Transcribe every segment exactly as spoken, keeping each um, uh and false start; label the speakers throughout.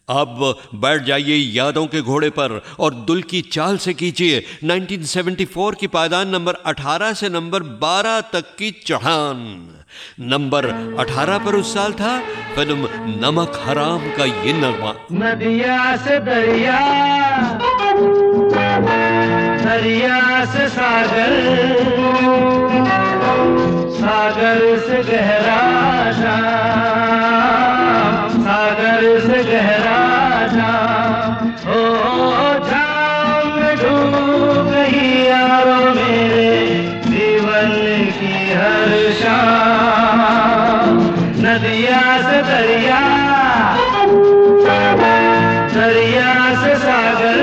Speaker 1: अब बैठ जाइए यादों के घोड़े पर और दुल की चाल से कीजिए उन्नीस सौ चौहत्तर की पायदान नंबर अठारह से नंबर बारह तक की चढ़ान। नंबर अठारह पर उस साल था फिल्म नमक हराम का ये नगमा।
Speaker 2: नदिया से दरिया, दरिया से सागर, सागर से गहरा जाम, सागर से गहरा जाम। ओ जाम में डूब गई यारो मेरे जीवन की हर शाम। नदिया से दरिया, दरिया से सागर,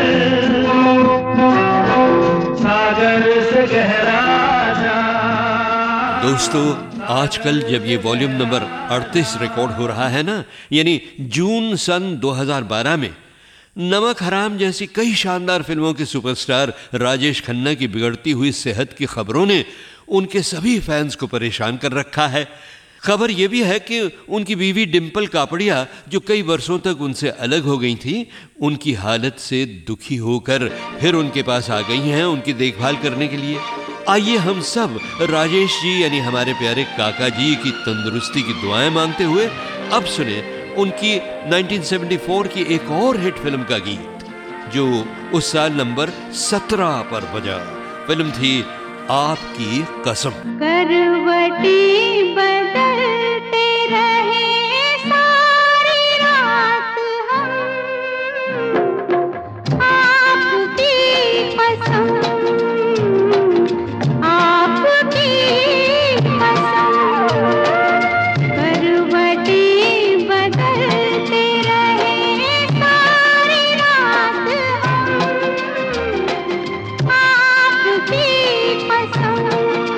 Speaker 2: सागर से गहरा जाम।
Speaker 1: दोस्तों, आजकल जब ये वॉल्यूम नंबर अड़तीस रिकॉर्ड हो रहा है ना, यानी जून सन दो हज़ार बारह में, नमक हराम जैसी कई शानदार फिल्मों के सुपरस्टार राजेश खन्ना की बिगड़ती हुई सेहत की खबरों ने उनके सभी फैंस को परेशान कर रखा है। खबर यह भी है कि उनकी बीवी डिम्पल कापड़िया, जो कई वर्षों तक उनसे अलग हो गई थी, उनकी हालत से दुखी होकर फिर उनके पास आ गई हैं उनकी देखभाल करने के लिए। आइए हम सब राजेश जी यानी हमारे प्यारे काका जी की तंदुरुस्ती की दुआएं मांगते हुए अब सुने उनकी उन्नीस सौ चौहत्तर की एक और हिट फिल्म का गीत, जो उस साल नंबर सत्रह पर बजा। फिल्म थी आपकी कसम।
Speaker 3: करवटी बदलते रहे सारी रात हम, आपकी कसम, आपकी कसम। करवटी बदलते रहे सारी रात हम, आपकी कसम,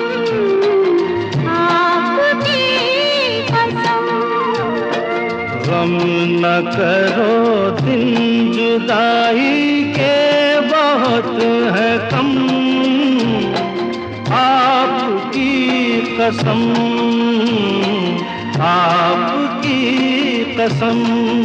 Speaker 3: आपकी कसम।
Speaker 2: गम न करो दिन जुदाई के बहुत है कम, आपकी कसम, आपकी कसम।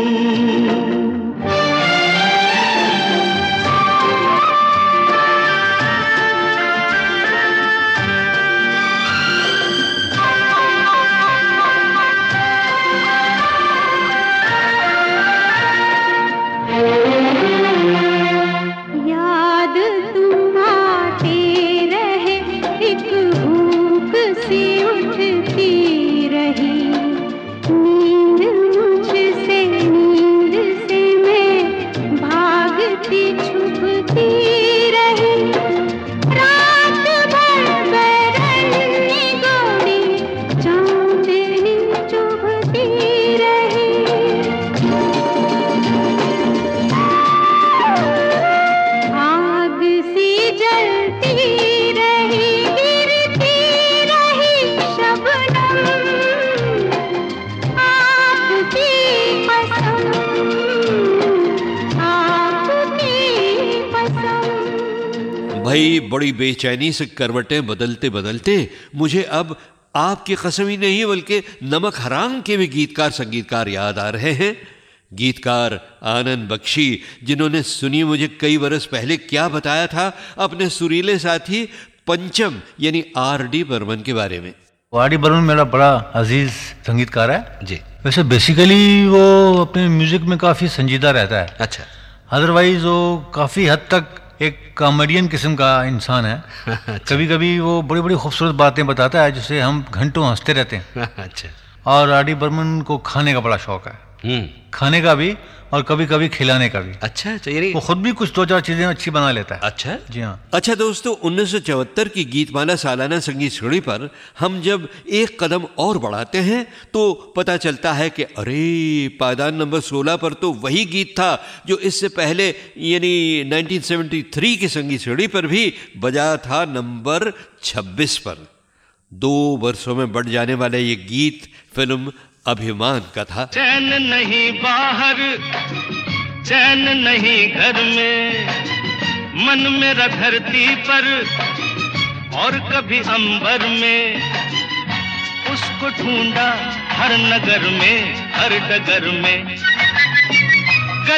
Speaker 3: याद तुम आते रहे, एक भूख सी उठती रही, नींद मुझसे, नींद से मैं भागती छुपती रही। रात भर बैरनी गोरी चांदनी चुभती रही। आग सी जलती रही, गिरती रही शबनम, आपकी कसम, आपकी कसम।
Speaker 1: भाई बड़ी बेचैनी से करवटें बदलते बदलते मुझे अब आपकी कसम ही नहीं बल्कि नमक हराम के भी गीतकार संगीतकार याद आ रहे हैं। गीतकार आनंद बख्शी, जिन्होंने सुनिए मुझे कई बरस पहले क्या बताया था अपने सुरीले साथी पंचम यानी आर डी बर्मन के बारे में।
Speaker 4: आर डी बर्मन मेरा बड़ा अजीज संगीतकार है
Speaker 1: जी।
Speaker 4: वैसे बेसिकली वो अपने म्यूजिक में काफ़ी संजीदा रहता है।
Speaker 1: अच्छा।
Speaker 4: अदरवाइज वो काफ़ी हद तक एक कॉमेडियन किस्म का इंसान है।
Speaker 1: अच्छा।
Speaker 4: कभी कभी वो बड़ी बड़ी खूबसूरत बातें बताता है जिससे हम घंटों हंसते रहते हैं।
Speaker 1: अच्छा।
Speaker 4: और आर डी बर्मन को खाने का बड़ा शौक है,
Speaker 1: हम्म।
Speaker 4: खाने का भी और कभी कभी खिलाने का भी।
Speaker 1: अच्छा अच्छा, यानी
Speaker 4: वो खुद भी कुछ दो चार चीज़ें अच्छी बना लेता है।
Speaker 1: अच्छा
Speaker 4: जी हाँ।
Speaker 1: अच्छा दोस्तों, उन्नीस सौ चौहत्तर की गीतमाला सालाना संगीत श्रेणी पर हम जब एक कदम और बढ़ाते हैं तो पता चलता है कि अरे पायदान नंबर सोलह पर तो वही गीत था जो इससे पहले यानी उन्नीस सौ तिहत्तर की संगीत श्रेणी पर भी बजा था नंबर छब्बीस पर। दो वर्षों में बढ़ जाने वाला ये गीत फिल्म अभिमान का था।
Speaker 2: चैन नहीं बाहर, चैन नहीं घर में, मन मेरा धरती पर और कभी अंबर में। उसको ढूंढा हर नगर में, हर डगर में।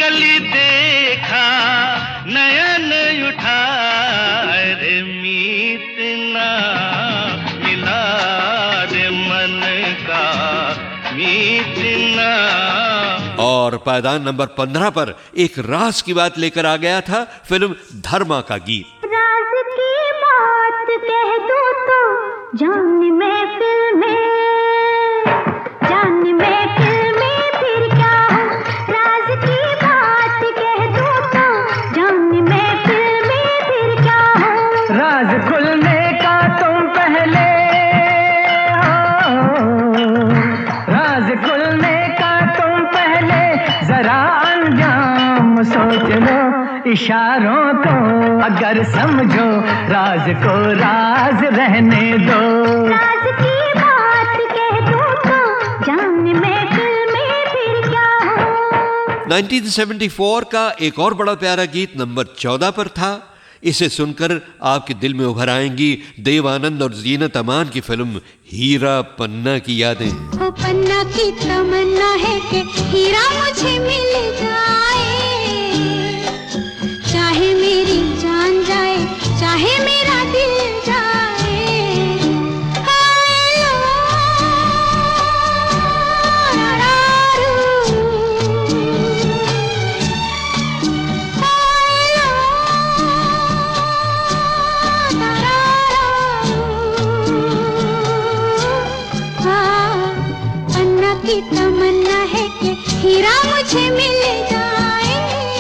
Speaker 2: गली देखा नयन उठा रे मीत ना मिला रे मन का मीत ना।
Speaker 1: और पायदान नंबर पंद्रह पर एक राज की बात लेकर आ गया था फिल्म धर्मा का गीत।
Speaker 3: राज की बात कह दूं तो जान महफिल में, जान महफिल में फिर क्या हो। राज की बात कह दूं तो जान महफिल में फिर क्या हो।
Speaker 5: राज खुलने का तुम पहले हो, राज खुलने का तुम पहले जरा अंजाम सोच लो। इशारों को अगर समझो राज को राज रहने दो।
Speaker 3: राज की बात कह दूं तो जान महफिल में फिर क्या हो।
Speaker 1: उन्नीस सौ चौहत्तर का एक और बड़ा प्यारा गीत नंबर चौदह पर था। इसे सुनकर आपके दिल में उभर आएंगी देव आनंद और जीनत अमान की फिल्म हीरा पन्ना की यादें।
Speaker 3: ओ पन्ना की तमन्ना है कि हीरा मुझे मिल जाए, चाहे मेरी जान जाए चाहे मेरा दिल जाए। हाय ला ला रू, हाय ला ला रू। हाँ, पन्ना की तमन्ना है कि हीरा मुझे मिल जाए,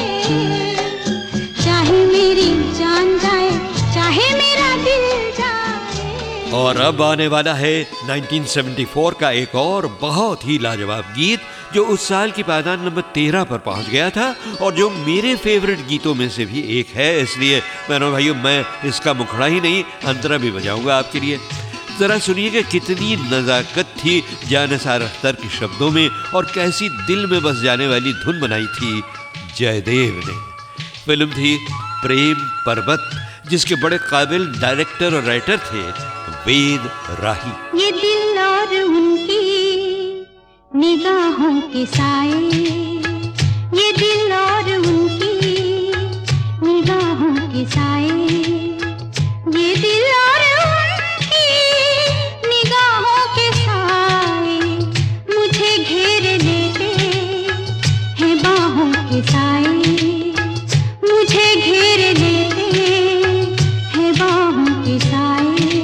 Speaker 3: चाहे मेरी जान जाए चाहे मेरा दिल जाए।
Speaker 1: और अब आने वाला है उन्नीस सौ चौहत्तर का एक और बहुत ही लाजवाब गीत जो उस साल की पायदान नंबर तेरह पर पहुंच गया था और जो मेरे फेवरेट गीतों में से भी एक है। इसलिए बहनों भाइयों मैं इसका मुखड़ा ही नहीं अंतरा भी बजाऊंगा आपके लिए। जरा सुनिएगा कितनी नजाकत थी जानिसार अख्तर के शब्दों में और कैसी दिल में बस जाने वाली धुन बनाई थी जयदेव ने। फिल्म थी प्रेम पर्वत जिसके बड़े काबिल डायरेक्टर और राइटर थे वेद राही।
Speaker 3: ये दिल और उनकी निगाहों के साए, ये दिल और उनकी निगाहों के साए, ये दिल और उनकी निगाहों के साए मुझे घेर लेते हैं बाहों के साए, मुझे घेर लेते हैं बाहों के साए।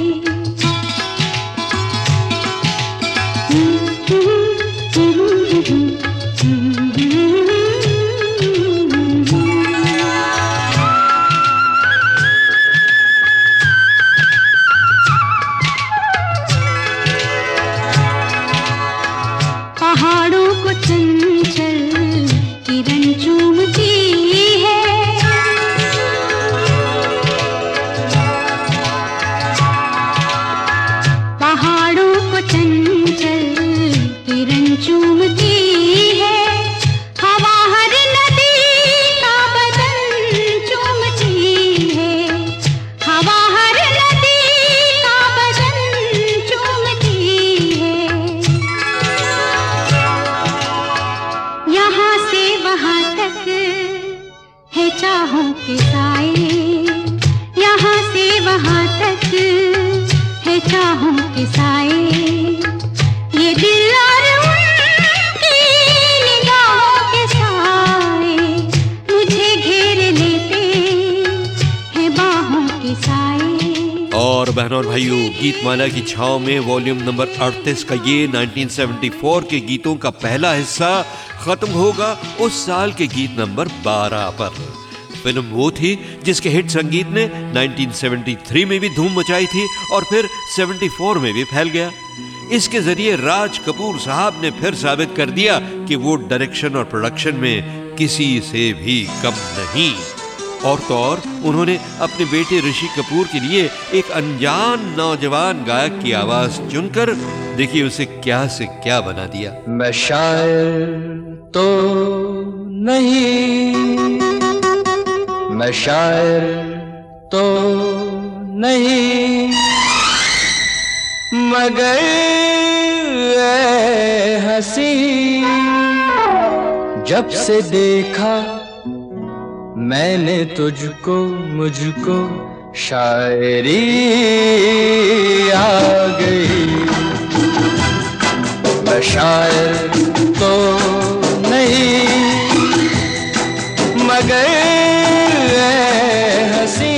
Speaker 3: पहाड़ों को चंचल किरण चूमती है, पहाड़ों को चंचल किरण चूमती है, हवा हर नदी का बदन चूमती है, हवा हर नदी का बदन चूमती है। यहाँ से वहाँ तक है चाहों के साए, यहाँ से वहाँ तक है चाहों के साए, ये दिल और उनकी निगाहों के साए मुझे घेर लेते हैं बाहों के साए।
Speaker 1: और बहनों और भाइयों गीतमाला की छाव में वॉल्यूम नंबर अड़तीस का ये उन्नीस सौ चौहत्तर के गीतों का पहला हिस्सा खत्म होगा उस साल के गीत नंबर बारह पर। फिल्म वो थी जिसके हिट संगीत ने उन्नीस सौ तिहत्तर में भी धूम मचाई थी और फिर चौहत्तर में भी फैल गया। इसके जरिए राज कपूर साहब ने फिर साबित कर दिया कि वो डायरेक्शन और प्रोडक्शन में किसी से भी कम नहीं। और तो और उन्होंने अपने बेटे ऋषि कपूर के लिए एक अनजान नौजवान गायक की आवाज चुनकर देखिए उसे क्या से क्या बना दिया।
Speaker 5: मैं शायर तो नहीं, मैं शायर तो नहीं, मगर ऐ हंसी जब से देखा मैंने तुझको मुझको शायरी आ गई। मैं शायर तो नहीं मगर हंसी,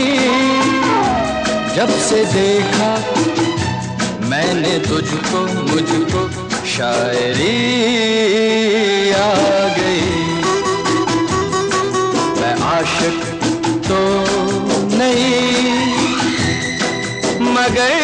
Speaker 5: जब से देखा मैंने तुझको मुझको शायरी आ गई। मैं आशिक तो नहीं मगर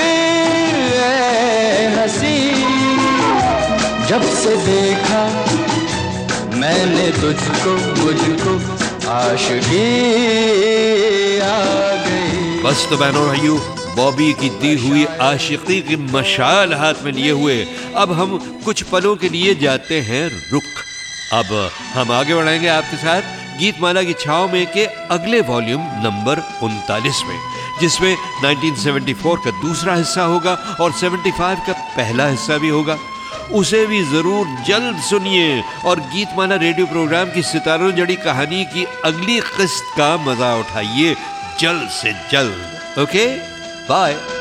Speaker 5: हंसी, जब से देखा मैंने तुझको मुझको आशिकी आ गई।
Speaker 1: बस तो बहनों भाइयों, बॉबी की दी हुई आशिकी की मशाल हाथ में लिए हुए अब हम कुछ पलों के लिए जाते हैं रुक। अब हम आगे बढ़ाएंगे आपके साथ गीतमाला की छाव में के अगले वॉल्यूम नंबर उनतालीस में, जिसमें उन्नीस सौ चौहत्तर का दूसरा हिस्सा होगा और पचहत्तर का पहला हिस्सा भी होगा। उसे भी जरूर जल्द सुनिए और गीतमाला रेडियो प्रोग्राम की सितारों जड़ी कहानी की अगली किस्त का मजा उठाइए जल्द से जल्द। Okay, bye.